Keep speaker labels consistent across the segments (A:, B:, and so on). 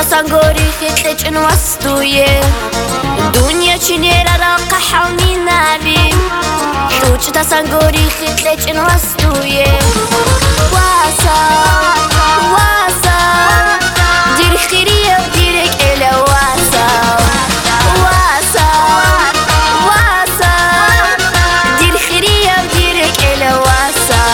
A: سانگوری خیلی نوستویه دنیا چینه را قحمی نبی تو سانگوری خیلی نوستویه واسا واسا دیر خیریه و دیرک اله واسا واسا واسا دیر خیریه و دیرک اله واسا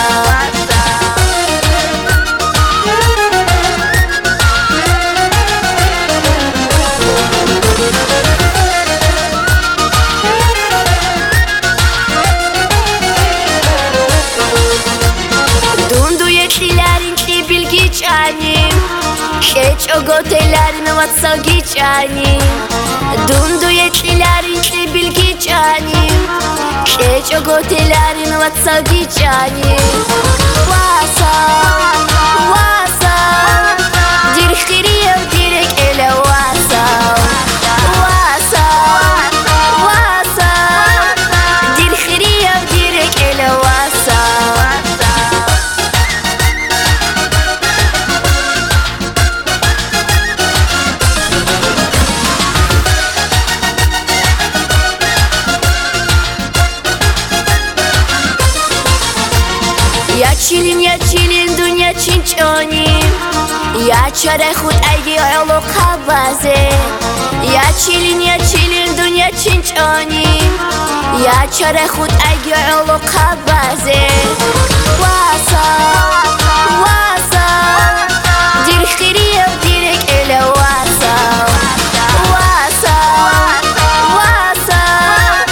A: Hiç o gotelerine vatsa geçanim Dundu yetlilerin bilgi canim Hiç o gotelerine vatsa geçanim Vasa, vasa Dir khiriye v direk ele vasa Vasa, vasa Dir khiriye v direk ele vasa یا چیلین دنیا چین چونیم یا چاره خود ایگی علو قبازه یا چیلین دنیا چین چونیم یا چاره خود ایگی علو قبازه واسا